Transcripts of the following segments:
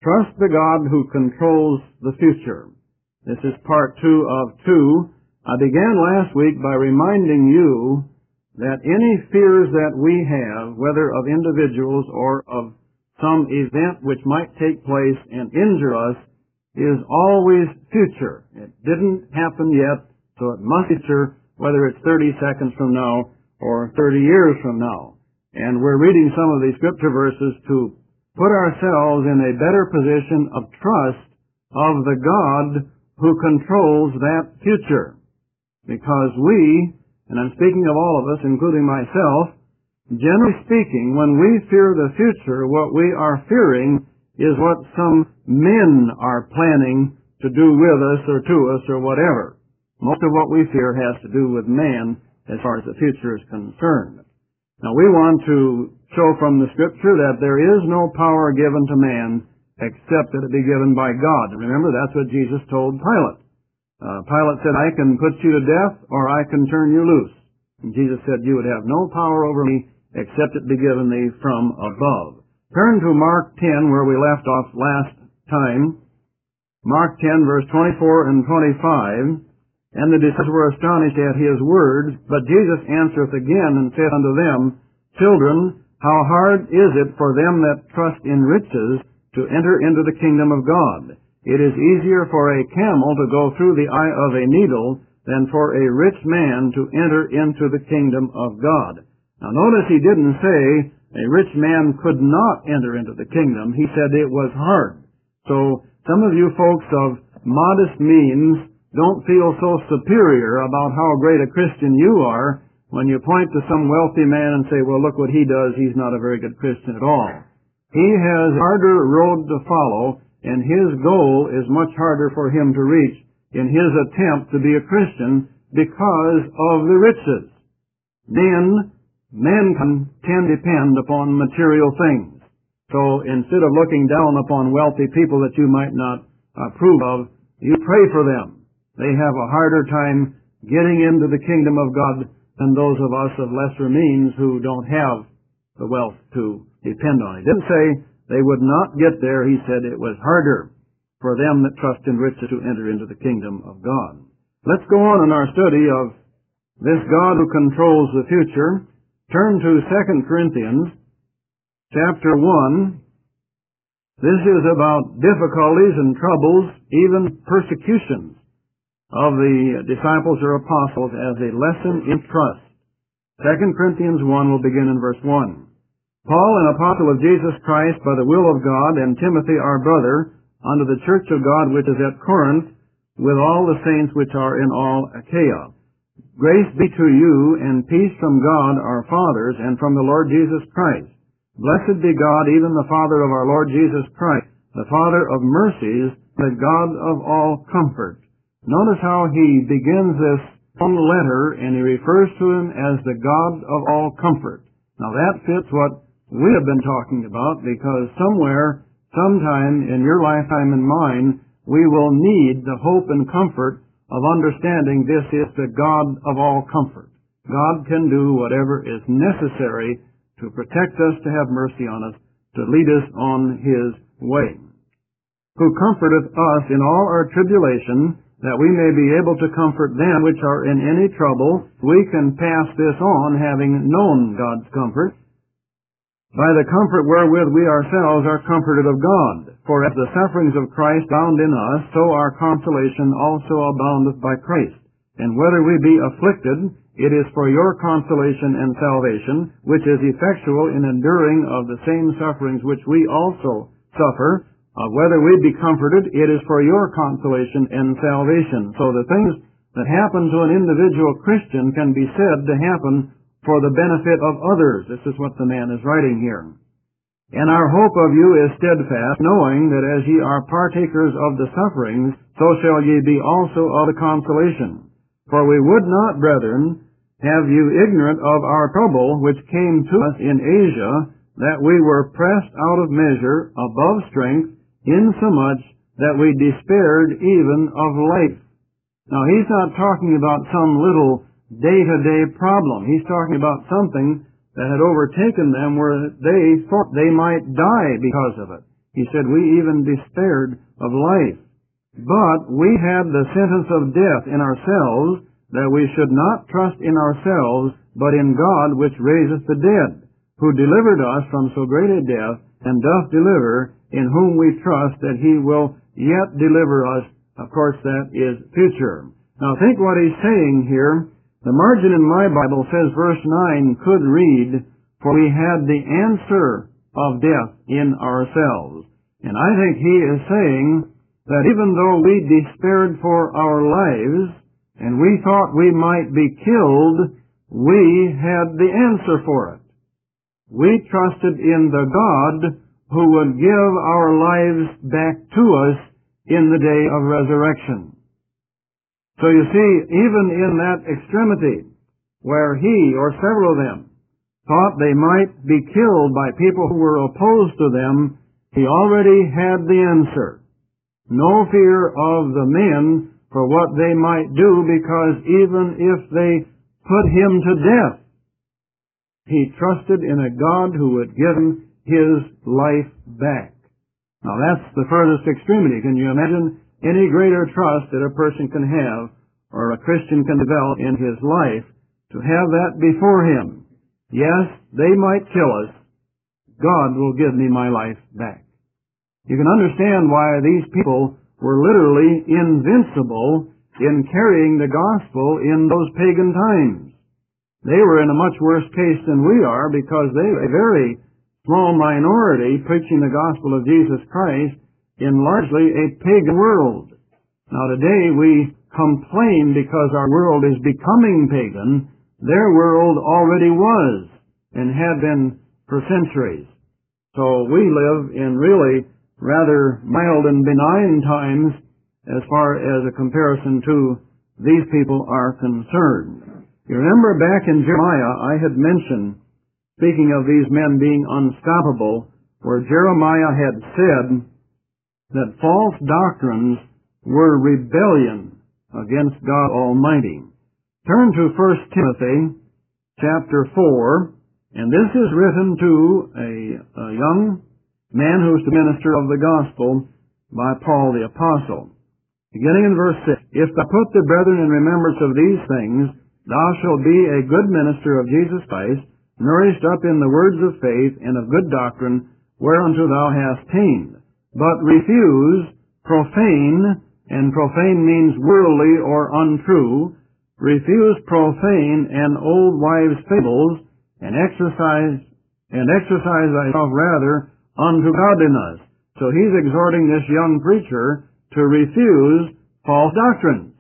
Trust the God who controls the future. This is part 2 of 2. I began last week by reminding you that any fears that we have, whether of individuals or of some event which might take place and injure us, is always future. It didn't happen yet, so it must be future, whether it's 30 seconds from now or 30 years from now. And we're reading some of these scripture verses to put ourselves in a better position of trust of the God who controls that future. Because we, and I'm speaking of all of us, including myself, generally speaking, when we fear the future, what we are fearing is what some men are planning to do with us or to us or whatever. Most of what we fear has to do with man as far as the future is concerned. Now, we want to show from the Scripture that there is no power given to man except that it be given by God. Remember, that's what Jesus told Pilate. Pilate said, I can put you to death or I can turn you loose. And Jesus said, you would have no power over me except it be given thee from above. Turn to Mark 10, where we left off last time. Mark 10, verse 24 and 25. And the disciples were astonished at his words, but Jesus answereth again and said unto them, Children, how hard is it for them that trust in riches to enter into the kingdom of God? It is easier for a camel to go through the eye of a needle than for a rich man to enter into the kingdom of God. Now notice he didn't say a rich man could not enter into the kingdom. He said it was hard. So some of you folks of modest means don't feel so superior about how great a Christian you are when you point to some wealthy man and say, well, look what he does. He's not a very good Christian at all. He has a harder road to follow, and his goal is much harder for him to reach in his attempt to be a Christian because of the riches. Men can depend upon material things. So instead of looking down upon wealthy people that you might not approve of, you pray for them. They have a harder time getting into the kingdom of God than those of us of lesser means who don't have the wealth to depend on. He didn't say they would not get there. He said it was harder for them that trust in riches to enter into the kingdom of God. Let's go on in our study of this God who controls the future. Turn to 2 Corinthians chapter 1. This is about difficulties and troubles, even persecutions of the disciples or apostles as a lesson in trust. 2 Corinthians 1 will begin in verse 1. Paul, an apostle of Jesus Christ by the will of God, and Timothy our brother, unto the church of God which is at Corinth, with all the saints which are in all Achaia. Grace be to you, and peace from God our fathers, and from the Lord Jesus Christ. Blessed be God, even the Father of our Lord Jesus Christ, the Father of mercies, the God of all comfort. Notice how he begins this long letter, and he refers to him as the God of all comfort. Now that fits what we have been talking about, because somewhere, sometime in your lifetime and mine, we will need the hope and comfort of understanding this is the God of all comfort. God can do whatever is necessary to protect us, to have mercy on us, to lead us on his way. Who comforteth us in all our tribulation, that we may be able to comfort them which are in any trouble. We can pass this on, having known God's comfort, by the comfort wherewith we ourselves are comforted of God. For as the sufferings of Christ abound in us, so our consolation also aboundeth by Christ. And whether we be afflicted, it is for your consolation and salvation, which is effectual in enduring of the same sufferings which we also suffer. Whether we be comforted, it is for your consolation and salvation. So the things that happen to an individual Christian can be said to happen for the benefit of others. This is what the man is writing here. And our hope of you is steadfast, knowing that as ye are partakers of the sufferings, so shall ye be also of the consolation. For we would not, brethren, have you ignorant of our trouble which came to us in Asia, that we were pressed out of measure, above strength, insomuch that we despaired even of life. Now, he's not talking about some little day-to-day problem. He's talking about something that had overtaken them where they thought they might die because of it. He said, we even despaired of life. But we had the sentence of death in ourselves, that we should not trust in ourselves, but in God which raiseth the dead, who delivered us from so great a death, and doth deliver, in whom we trust that he will yet deliver us. Of course, that is future. Now think what he's saying here. The margin in my Bible says verse 9 could read, for we had the answer of death in ourselves. And I think he is saying that even though we despaired for our lives, and we thought we might be killed, we had the answer for it. We trusted in the God who would give our lives back to us in the day of resurrection. So you see, even in that extremity, where he or several of them thought they might be killed by people who were opposed to them, he already had the answer. No fear of the men for what they might do, because even if they put him to death, he trusted in a God who would give him his life back. Now that's the furthest extremity. Can you imagine any greater trust that a person can have, or a Christian can develop in his life, to have that before him? Yes, they might kill us. God will give me my life back. You can understand why these people were literally invincible in carrying the gospel in those pagan times. They were in a much worse case than we are, because they were a very small minority preaching the gospel of Jesus Christ in largely a pagan world. Now today we complain because our world is becoming pagan. Their world already was and had been for centuries. So we live in really rather mild and benign times as far as a comparison to these people are concerned. You remember back in Jeremiah, I had mentioned, speaking of these men being unstoppable, where Jeremiah had said that false doctrines were rebellion against God Almighty. Turn to 1 Timothy chapter 4, and this is written to a young man who is the minister of the gospel by Paul the Apostle. Beginning in verse 6, If thou put the brethren in remembrance of these things, thou shalt be a good minister of Jesus Christ, nourished up in the words of faith and of good doctrine, whereunto thou hast attained. But refuse profane, and profane means worldly or untrue, refuse profane and old wives' fables, and exercise thyself rather unto godliness. So he's exhorting this young preacher to refuse false doctrines.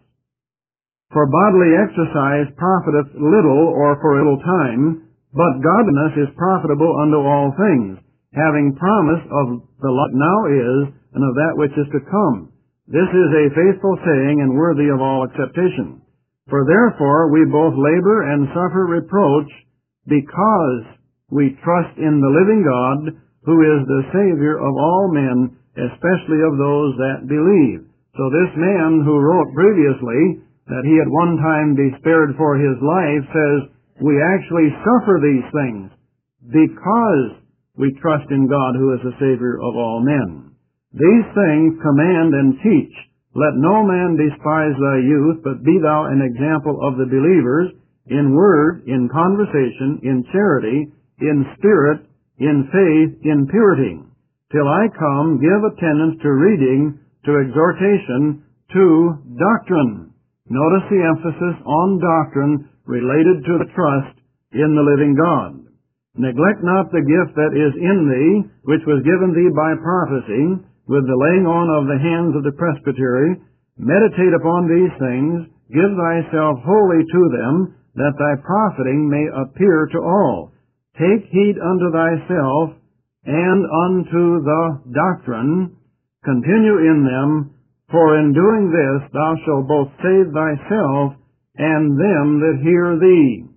For bodily exercise profiteth little or for a little time, but godliness is profitable unto all things, having promise of the life now is, and of that which is to come. This is a faithful saying and worthy of all acceptation. For therefore we both labor and suffer reproach, because we trust in the living God, who is the Savior of all men, especially of those that believe. So this man who wrote previously that he at one time despaired for his life says, we actually suffer these things because we trust in God, who is the Savior of all men. These things command and teach. Let no man despise thy youth, but be thou an example of the believers, in word, in conversation, in charity, in spirit, in faith, in purity. Till I come, give attendance to reading, to exhortation, to doctrine. Notice the emphasis on doctrine related to the trust in the living God. Neglect not the gift that is in thee, which was given thee by prophecy, with the laying on of the hands of the presbytery. Meditate upon these things, give thyself wholly to them, that thy profiting may appear to all. Take heed unto thyself and unto the doctrine. Continue in them, for in doing this thou shalt both save thyself and them that hear thee.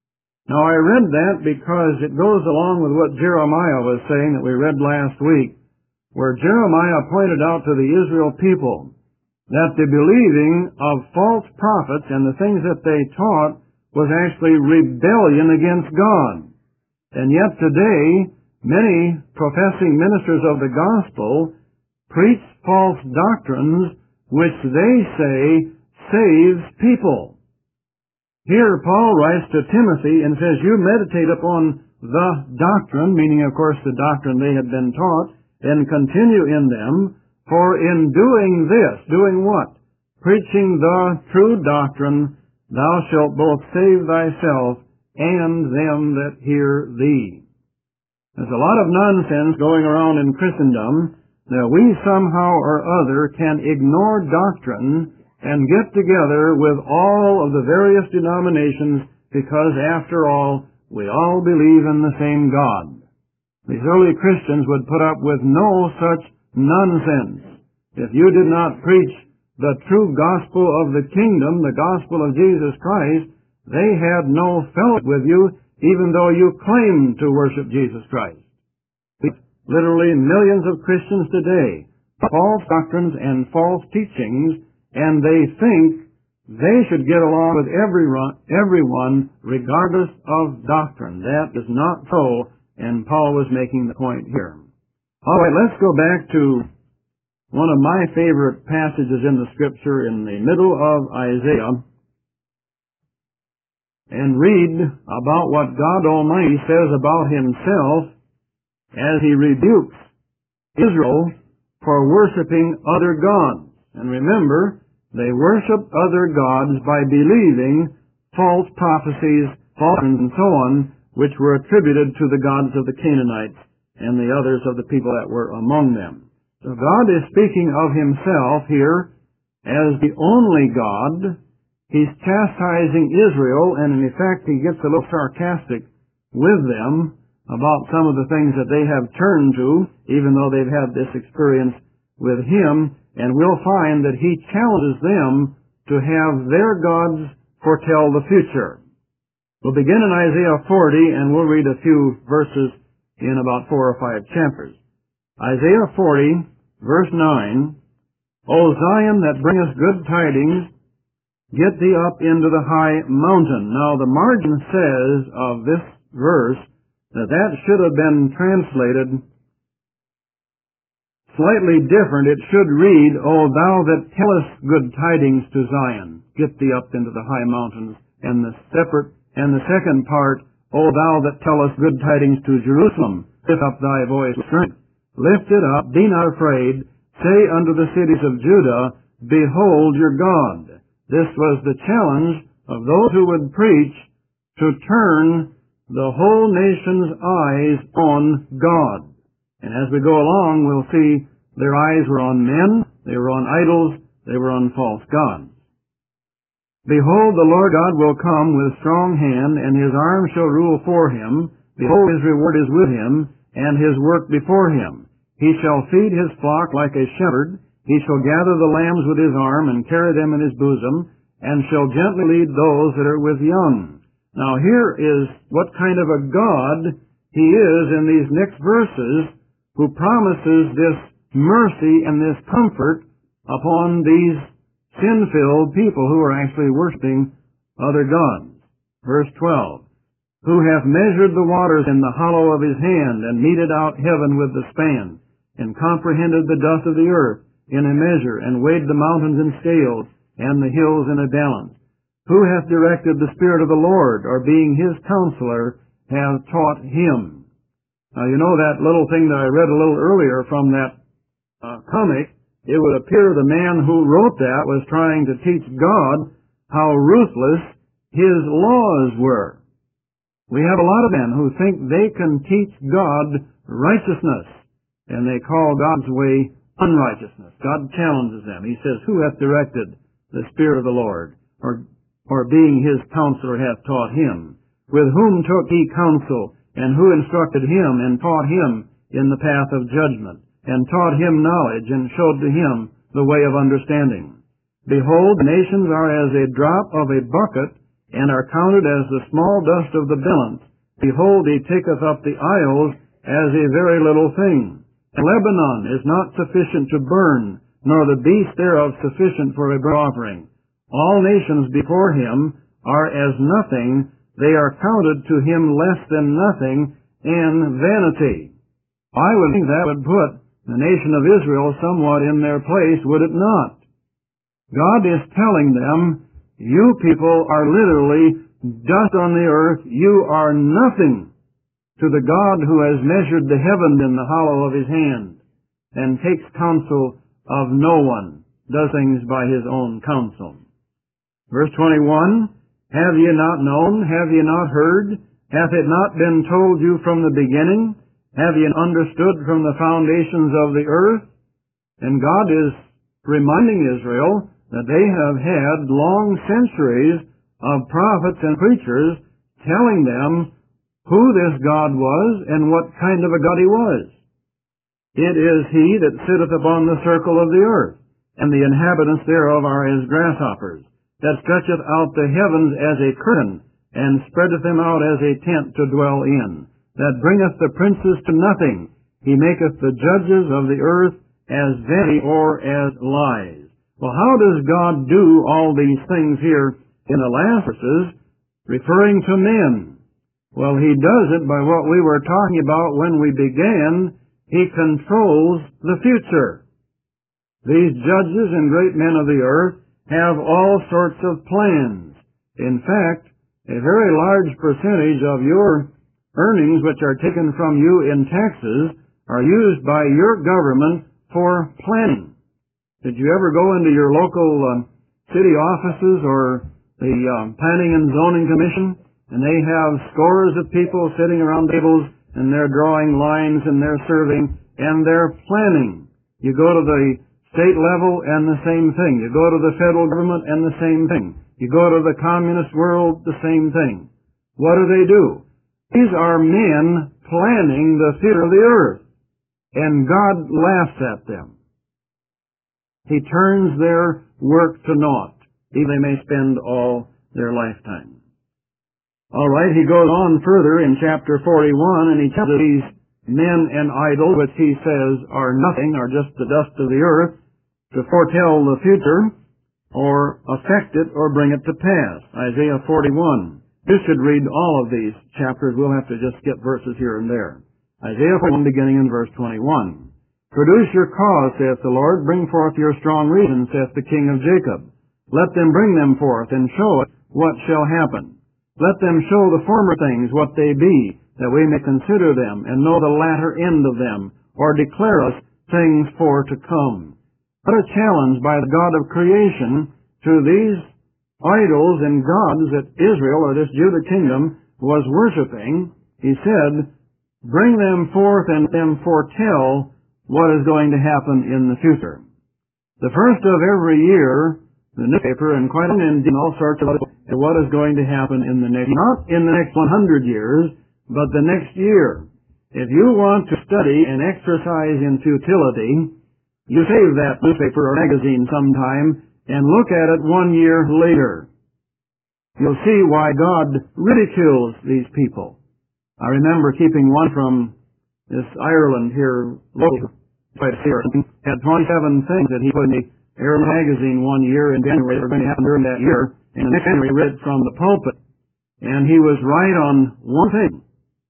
Now I read that because it goes along with what Jeremiah was saying that we read last week, where Jeremiah pointed out to the Israel people that the believing of false prophets and the things that they taught was actually rebellion against God. And yet today, many professing ministers of the gospel preach false doctrines which they say saves people. Here Paul writes to Timothy and says, you meditate upon the doctrine, meaning of course the doctrine they had been taught, and continue in them, for in doing this, doing what? Preaching the true doctrine, thou shalt both save thyself and them that hear thee. There's a lot of nonsense going around in Christendom that we somehow or other can ignore doctrine and get together with all of the various denominations because, after all, we all believe in the same God. These early Christians would put up with no such nonsense. If you did not preach the true gospel of the kingdom, the gospel of Jesus Christ, they had no fellowship with you, even though you claimed to worship Jesus Christ. Literally millions of Christians today, false doctrines and false teachings, and they think they should get along with everyone regardless of doctrine. That is not so, and Paul was making the point here. All right, let's go back to one of my favorite passages in the Scripture in the middle of Isaiah and read about what God Almighty says about Himself as He rebukes Israel for worshiping other gods. And remember, they worshiped other gods by believing false prophecies, false and so on, which were attributed to the gods of the Canaanites and the others of the people that were among them. So God is speaking of Himself here as the only God. He's chastising Israel, and in effect He gets a little sarcastic with them about some of the things that they have turned to, even though they've had this experience with Him, and we'll find that He challenges them to have their gods foretell the future. We'll begin in Isaiah 40, and we'll read a few verses in about 4 or 5 chapters. Isaiah 40, verse 9, O Zion that bringest good tidings, get thee up into the high mountain. Now the margin says of this verse that should have been translated slightly different. It should read, O thou that tellest good tidings to Zion, get thee up into the high mountains. And the second part, O thou that tellest good tidings to Jerusalem, lift up thy voice with strength. Lift it up, be not afraid. Say unto the cities of Judah, behold your God. This was the challenge of those who would preach to turn the whole nation's eyes on God. And as we go along, we'll see their eyes were on men, they were on idols, they were on false gods. Behold, the Lord God will come with strong hand, and His arm shall rule for Him. Behold, His reward is with Him, and His work before Him. He shall feed His flock like a shepherd. He shall gather the lambs with His arm, and carry them in His bosom, and shall gently lead those that are with young. Now here is what kind of a God He is in these next verses, who promises this mercy and this comfort upon these sin-filled people who are actually worshiping other gods. Verse 12, who hath measured the waters in the hollow of His hand, and meted out heaven with the span, and comprehended the dust of the earth in a measure, and weighed the mountains in scales, and the hills in a balance. Who hath directed the Spirit of the Lord, or being His counselor, hath taught Him? Now you know that little thing that I read a little earlier from that comic, it would appear the man who wrote that was trying to teach God how ruthless His laws were. We have a lot of men who think they can teach God righteousness, and they call God's way unrighteousness. God challenges them. He says, who hath directed the Spirit of the Lord, or being His counselor hath taught Him? With whom took He counsel, and who instructed him, and taught him in the path of judgment, and taught him knowledge, and showed to him the way of understanding? Behold, the nations are as a drop of a bucket, and are counted as the small dust of the balance. Behold, He taketh up the isles as a very little thing. And Lebanon is not sufficient to burn, nor the beast thereof sufficient for a burnt offering. All nations before Him are as nothing. They are counted to Him less than nothing, and vanity. I would think that would put the nation of Israel somewhat in their place, would it not? God is telling them, you people are literally dust on the earth. You are nothing to the God who has measured the heaven in the hollow of his hand and takes counsel of no one, does things by his own counsel. Verse 21, have ye not known? Have ye not heard? Hath it not been told you from the beginning? Have ye understood from the foundations of the earth? And God is reminding Israel that they have had long centuries of prophets and preachers telling them who this God was and what kind of a God he was. It is he that sitteth upon the circle of the earth, and the inhabitants thereof are as grasshoppers, that stretcheth out the heavens as a curtain, and spreadeth them out as a tent to dwell in, that bringeth the princes to nothing. He maketh the judges of the earth as vanity or as lies. Well, how does God do all these things here in the last verses, referring to men? Well, he does it by what we were talking about when we began. He controls the future. These judges and great men of the earth have all sorts of plans. In fact, a very large percentage of your earnings which are taken from you in taxes are used by your government for planning. Did you ever go into your local city offices or the Planning and Zoning Commission, and they have scores of people sitting around tables, and they're drawing lines, and they're serving, and they're planning. You go to the state level, and the same thing. You go to the federal government, and the same thing. You go to the communist world, the same thing. What do? These are men planning the future of the earth, and God laughs at them. He turns their work to naught, even they may spend all their lifetime. All right, he goes on further in chapter 41, and he tells these men and idols, which he says are nothing, are just the dust of the earth, to foretell the future, or affect it, or bring it to pass. Isaiah 41. You should read all of these chapters. We'll have to just skip verses here and there. Isaiah 41, beginning in verse 21. Produce your cause, saith the Lord. Bring forth your strong reason, saith the King of Jacob. Let them bring them forth, and show it what shall happen. Let them show the former things what they be, that we may consider them, and know the latter end of them, or declare us things for to come. What a challenge by the God of creation to these idols and gods that Israel, or this Judah kingdom, was worshiping. He said, bring them forth and them foretell what is going to happen in the future. The first of every year, the newspaper and quite often in all sorts of what is going to happen in the next, not in the next 100 years, but the next year. If you want to study and exercise in futility, you save that newspaper or magazine sometime and look at it 1 year later. You'll see why God ridicules these people. I remember keeping one from this Ireland here local, had 27 things that he put in the Air magazine 1 year in January that were going to happen during that year, and the next January he read from the pulpit. And he was right on one thing.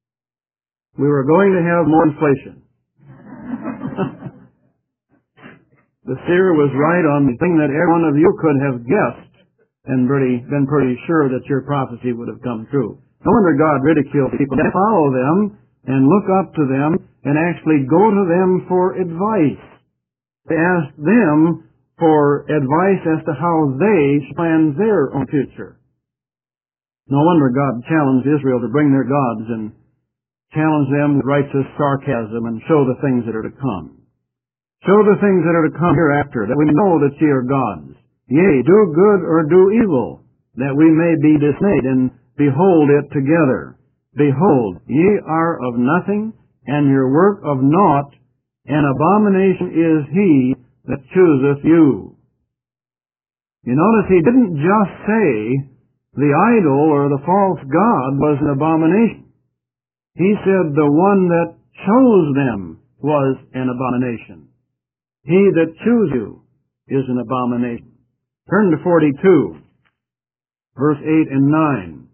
We were going to have more inflation. The seer was right on the thing that every one of you could have guessed and been pretty sure that your prophecy would have come true. No wonder God ridiculed people. They follow them and look up to them and actually go to them for advice. They ask them for advice as to how they plan their own future. No wonder God challenged Israel to bring their gods and challenge them with righteous sarcasm and show the things that are to come. Show the things that are to come hereafter, that we know that ye are gods. Yea, do good or do evil, that we may be dismayed and behold it together. Behold, ye are of nothing, and your work of naught, and abomination is he that chooseth you. You notice he didn't just say the idol or the false god was an abomination. He said the one that chose them was an abomination. He that chose you is an abomination. Turn to 42, verse 8 and 9.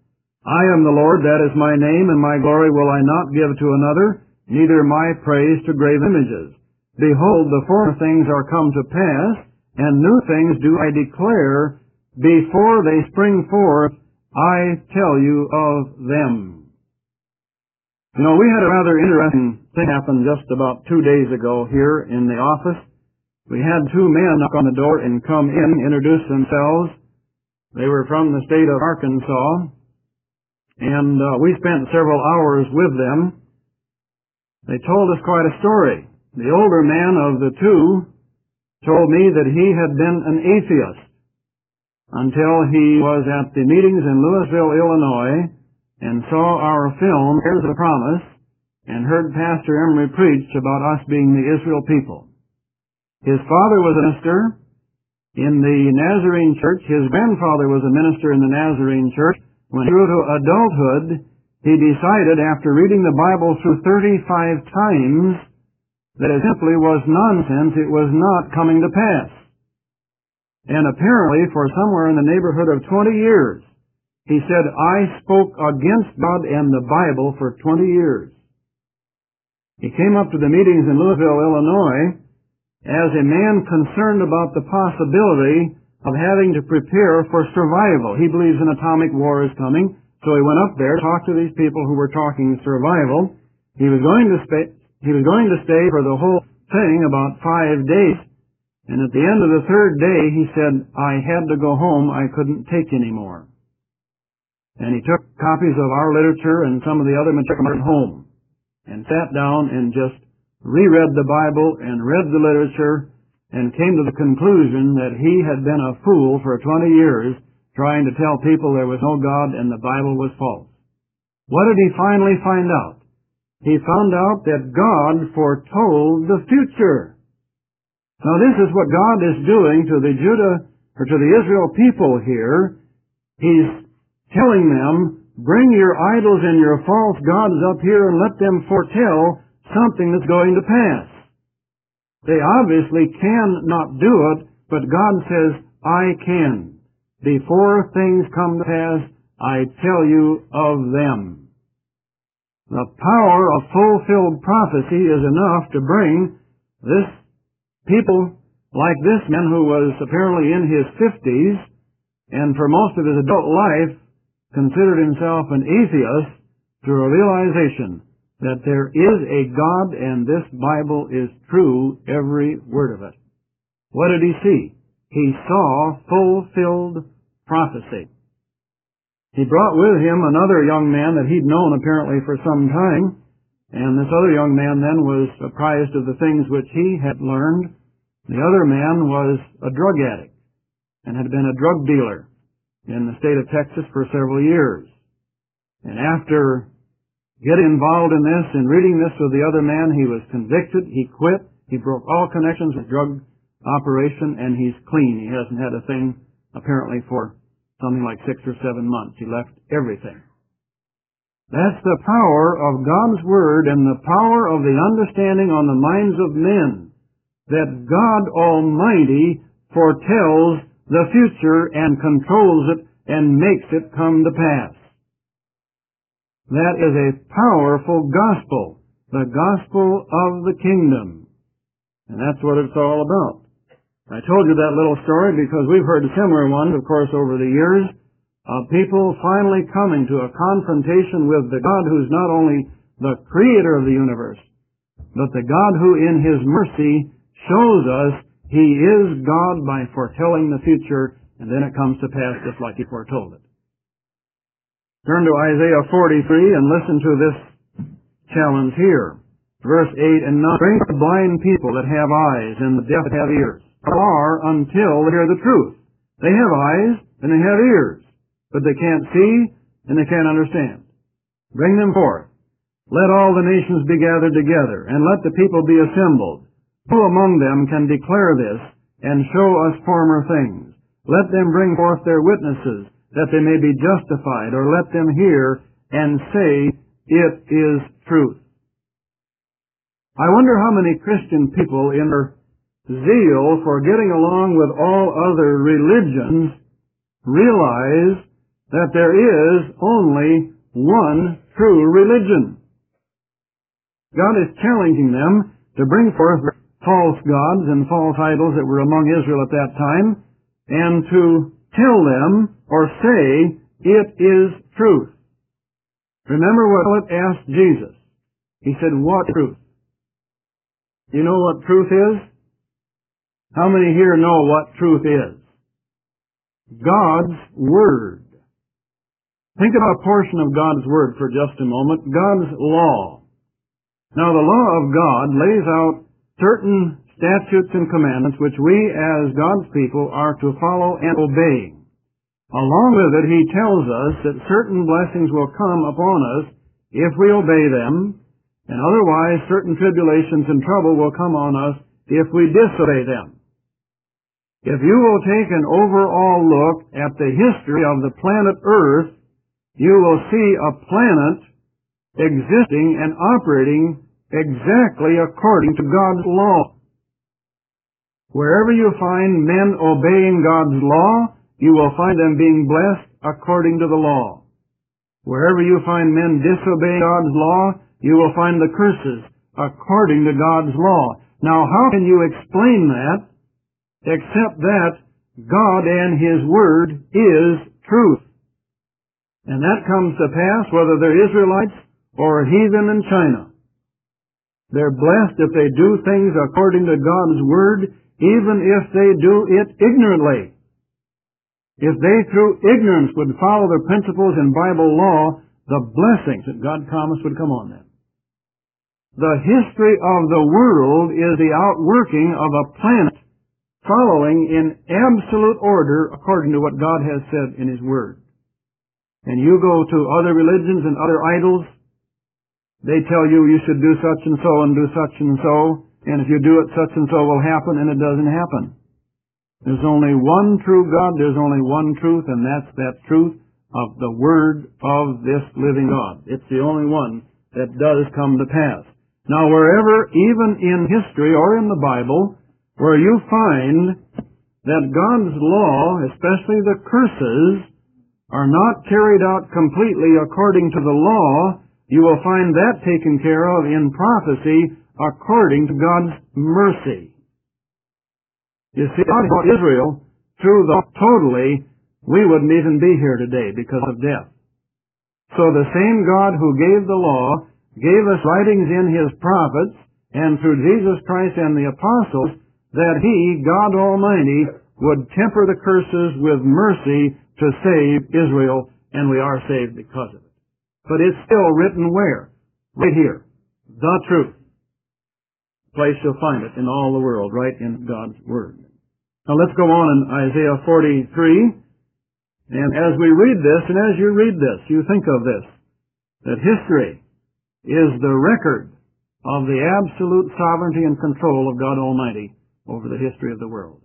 I am the Lord, that is my name, and my glory will I not give to another, neither my praise to graven images. Behold, the former things are come to pass, and new things do I declare. Before they spring forth, I tell you of them. You know, we had a rather interesting thing happen just about 2 days ago here in the office. We had two men knock on the door and come in, introduce themselves. They were from the state of Arkansas. And we spent several hours with them. They told us quite a story. The older man of the two told me that he had been an atheist until he was at the meetings in Louisville, Illinois, and saw our film, Heirs of the Promise, and heard Pastor Emery preach about us being the Israel people. His father was a minister in the Nazarene Church. His grandfather was a minister in the Nazarene Church. When he grew to adulthood, he decided, after reading the Bible through 35 times, that it simply was nonsense. It was not coming to pass. And apparently, for somewhere in the neighborhood of 20 years, he said, I spoke against God and the Bible for 20 years. He came up to the meetings in Louisville, Illinois, as a man concerned about the possibility of having to prepare for survival. He believes an atomic war is coming, so he went up there, talked to these people who were talking survival. He was going to stay for the whole thing about 5 days, and at the end of the third day, he said, I had to go home. I couldn't take any more. And he took copies of our literature and some of the other material home and sat down and just reread the Bible and read the literature and came to the conclusion that he had been a fool for 20 years trying to tell people there was no God and the Bible was false. What did he finally find out? He found out that God foretold the future. Now this is what God is doing to the Israel people here. He's telling them, bring your idols and your false gods up here and let them foretell something that's going to pass. They obviously cannot do it, but God says, I can. Before things come to pass, I tell you of them. The power of fulfilled prophecy is enough to bring this people like this man who was apparently in his 50s and for most of his adult life considered himself an atheist to a realization that there is a God and this Bible is true, every word of it. What did he see? He saw fulfilled prophecy. He brought with him another young man that he'd known apparently for some time, and this other young man then was apprised of the things which he had learned. The other man was a drug addict and had been a drug dealer in the state of Texas for several years. And after getting involved in this and reading this with the other man, he was convicted, he quit, he broke all connections with drug operation, and he's clean. He hasn't had a thing apparently for something like 6 or 7 months. He left everything. That's the power of God's Word and the power of the understanding on the minds of men that God Almighty foretells the future and controls it and makes it come to pass. That is a powerful gospel, the gospel of the kingdom. And that's what it's all about. I told you that little story because we've heard similar ones, of course, over the years, of people finally coming to a confrontation with the God who's not only the creator of the universe, but the God who in His mercy shows us He is God by foretelling the future, and then it comes to pass just like He foretold it. Turn to Isaiah 43 and listen to this challenge here. Verse 8, and not bring the blind people that have eyes and the deaf that have ears, far until they hear the truth. They have eyes and they have ears, but they can't see and they can't understand. Bring them forth. Let all the nations be gathered together, and let the people be assembled. Who among them can declare this and show us former things? Let them bring forth their witnesses, that they may be justified, or let them hear and say, it is truth. I wonder how many Christian people in their zeal for getting along with all other religions realize that there is only one true religion. God is challenging them to bring forth false gods and false idols that were among Israel at that time, and to tell them or say it is truth. Remember what Pilate asked Jesus. He said, "What truth?" You know what truth is? How many here know what truth is? God's Word. Think about a portion of God's Word for just a moment. God's law. Now, the law of God lays out certain statutes and commandments which we as God's people are to follow and obey. Along with it, He tells us that certain blessings will come upon us if we obey them, and otherwise certain tribulations and trouble will come on us if we disobey them. If you will take an overall look at the history of the planet Earth, you will see a planet existing and operating exactly according to God's law. Wherever you find men obeying God's law, you will find them being blessed according to the law. Wherever you find men disobeying God's law, you will find the curses according to God's law. Now, how can you explain that except that God and His Word is truth? And that comes to pass whether they're Israelites or heathen in China. They're blessed if they do things according to God's Word, even if they do it ignorantly. If they through ignorance would follow the principles in Bible law, the blessings that God promised would come on them. The history of the world is the outworking of a planet following in absolute order according to what God has said in His Word. And you go to other religions and other idols, they tell you you should do such and do such and so, and if you do it, such and so will happen, and it doesn't happen. There's only one true God, there's only one truth, and that's that truth of the Word of this living God. It's the only one that does come to pass. Now, wherever, even in history or in the Bible, where you find that God's law, especially the curses, are not carried out completely according to the law, you will find that taken care of in prophecy according to God's mercy. You see, God brought Israel through the totally, we wouldn't even be here today because of death. So the same God who gave the law gave us writings in His prophets and through Jesus Christ and the apostles that He, God Almighty, would temper the curses with mercy to save Israel, and we are saved because of it. But it's still written where? Right here. The truth. Place you'll find it in all the world, right in God's Word. Now let's go on in Isaiah 43, and as we read this, and as you read this, you think of this, that history is the record of the absolute sovereignty and control of God Almighty over the history of the world.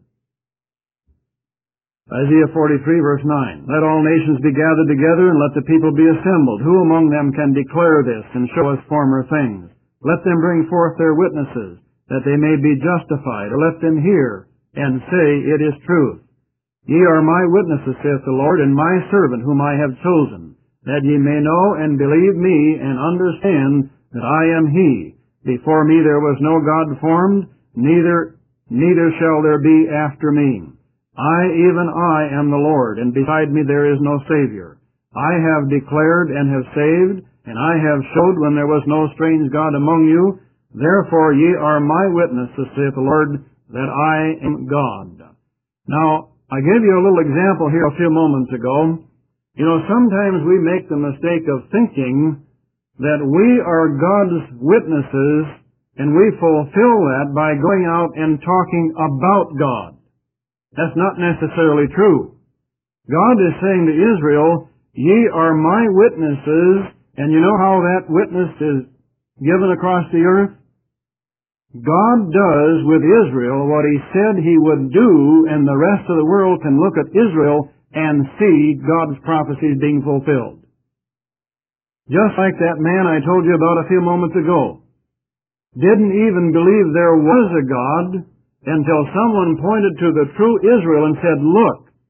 Isaiah 43, verse 9, "Let all nations be gathered together, and let the people be assembled. Who among them can declare this, and show us former things? Let them bring forth their witnesses, that they may be justified, or let them hear, and say, It is truth. Ye are my witnesses, saith the Lord, and my servant whom I have chosen, that ye may know and believe me, and understand that I am He. Before me there was no God formed, neither shall there be after me. Even I am the Lord, and beside me there is no Savior. I have declared and have saved, and I have showed when there was no strange God among you. Therefore ye are my witnesses, saith the Lord, that I am God." Now, I gave you a little example here a few moments ago. You know, sometimes we make the mistake of thinking that we are God's witnesses, and we fulfill that by going out and talking about God. That's not necessarily true. God is saying to Israel, "Ye are my witnesses," and you know how that witness is given across the earth? God does with Israel what He said He would do, and the rest of the world can look at Israel and see God's prophecies being fulfilled. Just like that man I told you about a few moments ago. Didn't even believe there was a God until someone pointed to the true Israel and said, "Look,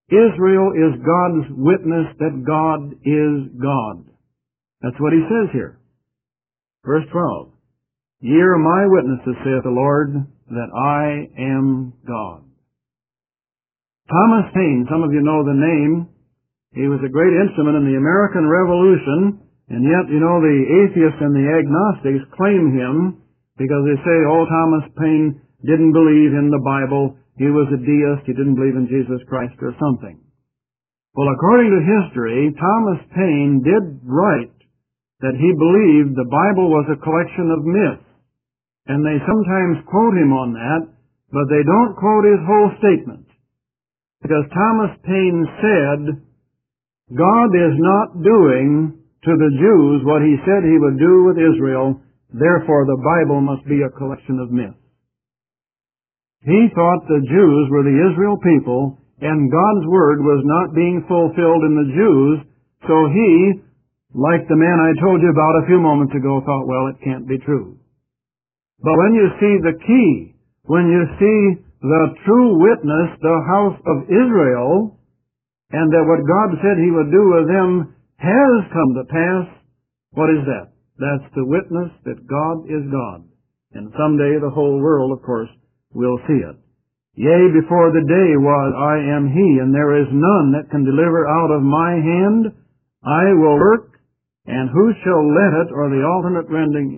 Israel is God's witness that God is God. That's what he says here. Verse 12. Ye are my witnesses, saith the Lord, that I am God. Thomas Paine, some of you know the name. He was a great instrument in the American Revolution, and yet, the atheists and the agnostics claim him because they say, oh, Thomas Paine didn't believe in the Bible. He was a deist. He didn't believe in Jesus Christ or something. Well, according to history, Thomas Paine did write that he believed the Bible was a collection of myths. And they sometimes quote him on that, but they don't quote his whole statement. Because Thomas Paine said, God is not doing to the Jews what he said he would do with Israel, therefore the Bible must be a collection of myths. He thought the Jews were the Israel people, and God's Word was not being fulfilled in the Jews, so he, like the man I told you about a few moments ago, thought, well, it can't be true. But when you see the key, when you see the true witness, the house of Israel, and that what God said he would do with them has come to pass, what is that? That's the witness that God is God. And someday the whole world, of course, will see it. Yea, before the day was I am he, and there is none that can deliver out of my hand. I will work, and who shall let it, or the alternate rendering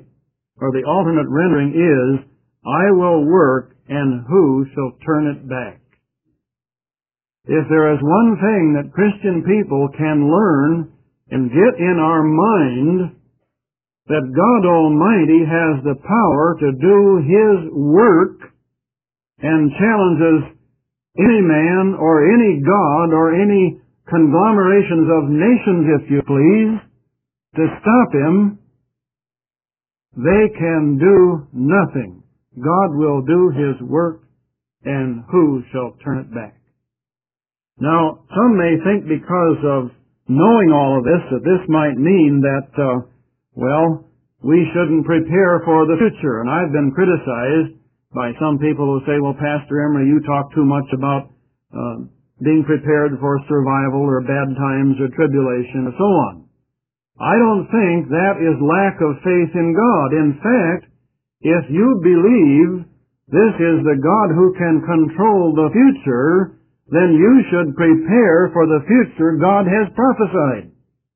is, I will work, and who shall turn it back? If there is one thing that Christian people can learn and get in our mind, that God Almighty has the power to do His work and challenges any man or any god or any conglomerations of nations, if you please, to stop Him, they can do nothing. God will do His work, and who shall turn it back? Now, some may think because of knowing all of this that this might mean that, we shouldn't prepare for the future. And I've been criticized by some people who say, well, Pastor Emery, you talk too much about being prepared for survival or bad times or tribulation and so on. I don't think that is lack of faith in God. In fact, if you believe this is the God who can control the future, then you should prepare for the future God has prophesied.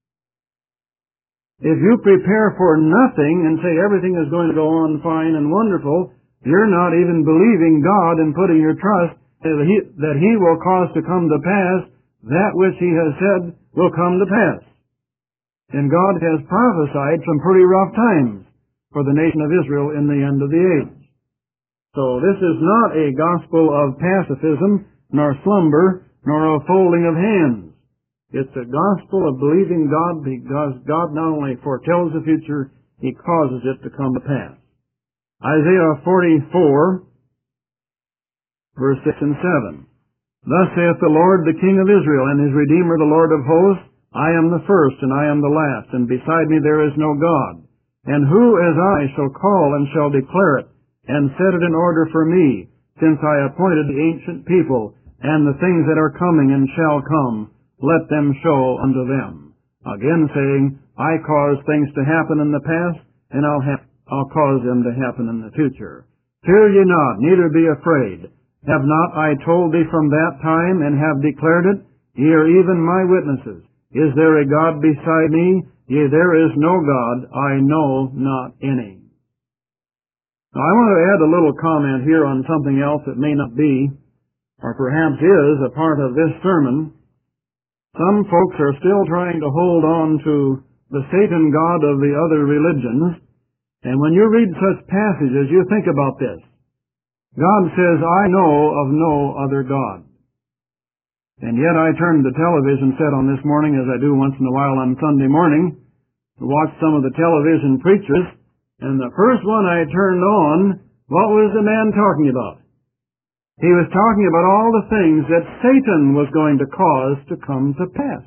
If you prepare for nothing and say everything is going to go on fine and wonderful, you're not even believing God and putting your trust that He will cause to come to pass that which He has said will come to pass. And God has prophesied some pretty rough times for the nation of Israel in the end of the age. So this is not a gospel of pacifism, nor slumber, nor a folding of hands. It's a gospel of believing God because God not only foretells the future, He causes it to come to pass. Isaiah 44, verse 6 and 7. Thus saith the Lord, the King of Israel, and His Redeemer, the Lord of hosts, I am the first, and I am the last, and beside me there is no God. And who as I shall call and shall declare it, and set it in order for me, since I appointed the ancient people, and the things that are coming and shall come, let them show unto them. Again saying, I cause things to happen in the past, and I'll cause them to happen in the future. Fear ye not, neither be afraid. Have not I told thee from that time, and have declared it? Ye are even my witnesses. Is there a God beside me? Yea, there is no God, I know not any. Now I want to add a little comment here on something else that may not be, or perhaps is, a part of this sermon. Some folks are still trying to hold on to the Satan God of the other religions, and when you read such passages, you think about this. God says, I know of no other God. And yet I turned the television set on this morning, as I do once in a while on Sunday morning, to watch some of the television preachers, and the first one I turned on, what was the man talking about? He was talking about all the things that Satan was going to cause to come to pass.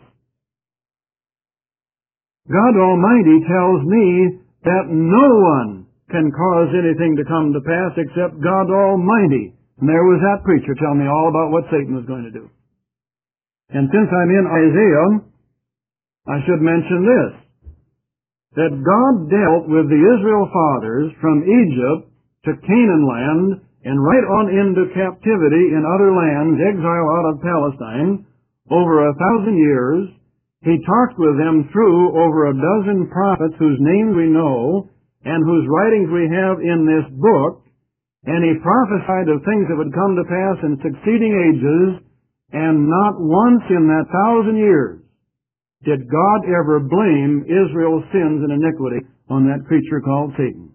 God Almighty tells me that no one can cause anything to come to pass except God Almighty. And there was that preacher telling me all about what Satan was going to do. And since I'm in Isaiah, I should mention this, that God dealt with the Israel fathers from Egypt to Canaan land and right on into captivity in other lands, exile out of Palestine, over 1,000 years. He talked with them through over a dozen prophets whose names we know and whose writings we have in this book, and he prophesied of things that would come to pass in succeeding ages, and not once in that 1,000 years did God ever blame Israel's sins and iniquity on that creature called Satan.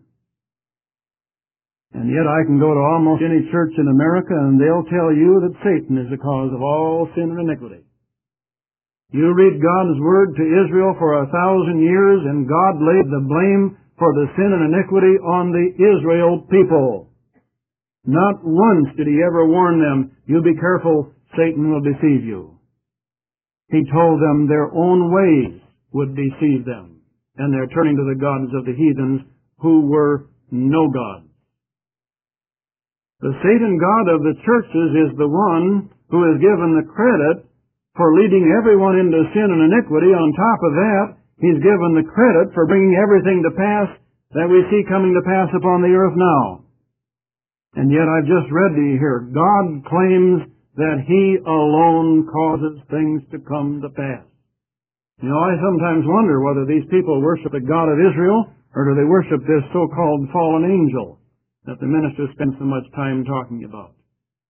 And yet I can go to almost any church in America and they'll tell you that Satan is the cause of all sin and iniquity. You read God's word to Israel for 1,000 years and God laid the blame for the sin and iniquity on the Israel people. Not once did he ever warn them, you be careful, Satan will deceive you. He told them their own ways would deceive them, and they're turning to the gods of the heathens who were no gods. The Satan God of the churches is the one who is given the credit for leading everyone into sin and iniquity. On top of that, he's given the credit for bringing everything to pass that we see coming to pass upon the earth now. And yet I've just read to you here, God claims that he alone causes things to come to pass. You know, I sometimes wonder whether these people worship the God of Israel or do they worship this so-called fallen angel that the minister spends so much time talking about.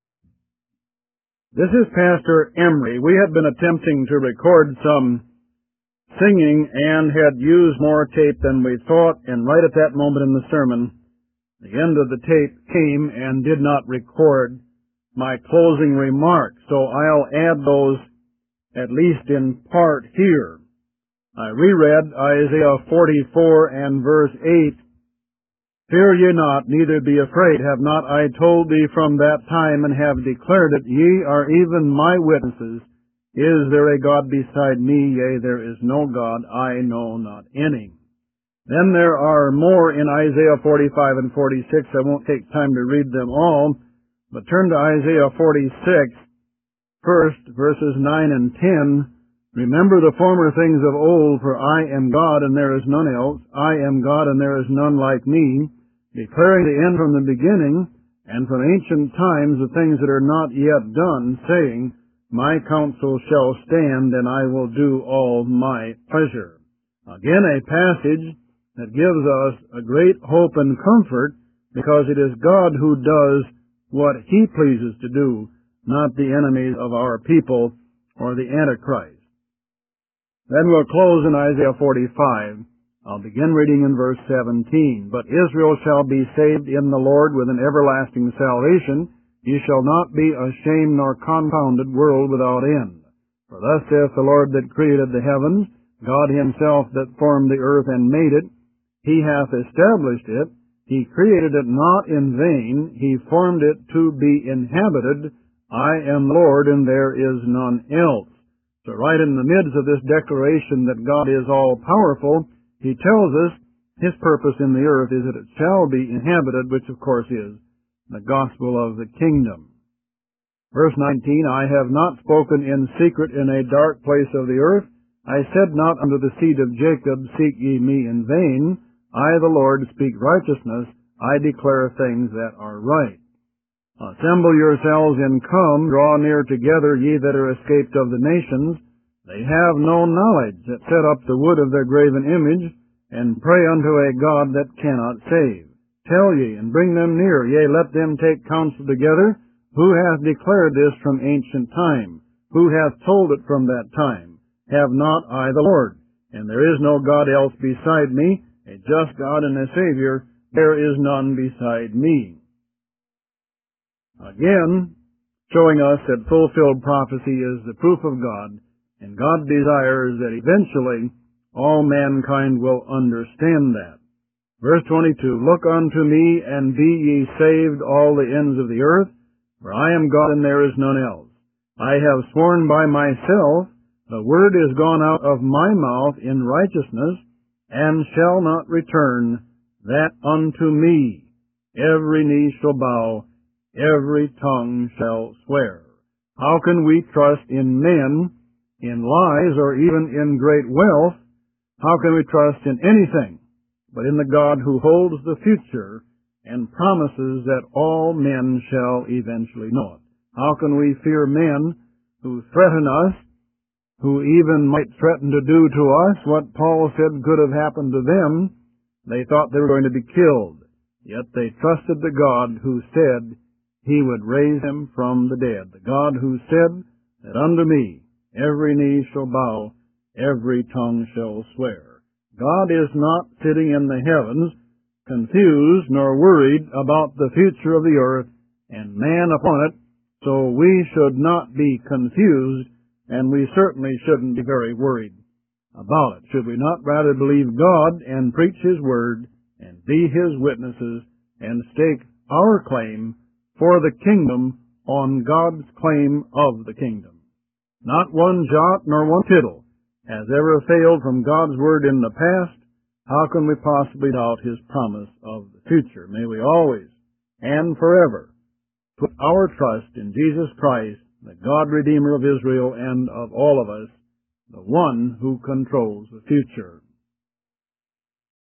This is Pastor Emery. We had been attempting to record some singing and had used more tape than we thought, and right at that moment in the sermon, the end of the tape came and did not record my closing remarks, so I'll add those at least in part here. I reread Isaiah 44 and verse 8, Fear ye not, neither be afraid. Have not I told thee from that time, and have declared it? Ye are even my witnesses. Is there a God beside me? Yea, there is no God, I know not any. Then there are more in Isaiah 45 and 46. I won't take time to read them all, but turn to Isaiah 46, first, verses 9 and 10. Remember the former things of old, for I am God, and there is none else. I am God, and there is none like me, declaring the end from the beginning, and from ancient times the things that are not yet done, saying, My counsel shall stand, and I will do all my pleasure. Again, a passage that gives us a great hope and comfort, because it is God who does what he pleases to do, not the enemies of our people or the Antichrist. Then we'll close in Isaiah 45. I'll begin reading in verse 17. But Israel shall be saved in the Lord with an everlasting salvation. Ye shall not be ashamed nor confounded, world without end. For thus saith the Lord that created the heavens, God himself that formed the earth and made it. He hath established it. He created it not in vain. He formed it to be inhabited. I am Lord, and there is none else. So right in the midst of this declaration that God is all-powerful, he tells us his purpose in the earth is that it shall be inhabited, which of course is the gospel of the kingdom. Verse 19, I have not spoken in secret in a dark place of the earth. I said not unto the seed of Jacob, Seek ye me in vain. I, the Lord, speak righteousness. I declare things that are right. Assemble yourselves and come, draw near together, ye that are escaped of the nations. They have no knowledge that set up the wood of their graven image, and pray unto a God that cannot save. Tell ye, and bring them near, yea, let them take counsel together. Who hath declared this from ancient time? Who hath told it from that time? Have not I the Lord? And there is no God else beside me, a just God and a Savior. There is none beside me. Again, showing us that fulfilled prophecy is the proof of God, and God desires that eventually all mankind will understand that. Verse 22, Look unto me, and be ye saved, all the ends of the earth, for I am God, and there is none else. I have sworn by myself, the word is gone out of my mouth in righteousness, and shall not return, that unto me every knee shall bow, every tongue shall swear. How can we trust in men in lies, or even in great wealth, how can we trust in anything but in the God who holds the future and promises that all men shall eventually know it? How can we fear men who threaten us, who even might threaten to do to us what Paul said could have happened to them? They thought they were going to be killed, yet they trusted the God who said he would raise them from the dead, the God who said that unto me every knee shall bow, every tongue shall swear. God is not sitting in the heavens, confused nor worried about the future of the earth and man upon it, so we should not be confused, and we certainly shouldn't be very worried about it. Should we not rather believe God and preach His Word and be His witnesses and stake our claim for the kingdom on God's claim of the kingdom? Not one jot nor one tittle has ever failed from God's Word in the past. How can we possibly doubt His promise of the future? May we always and forever put our trust in Jesus Christ, the God Redeemer of Israel and of all of us, the one who controls the future.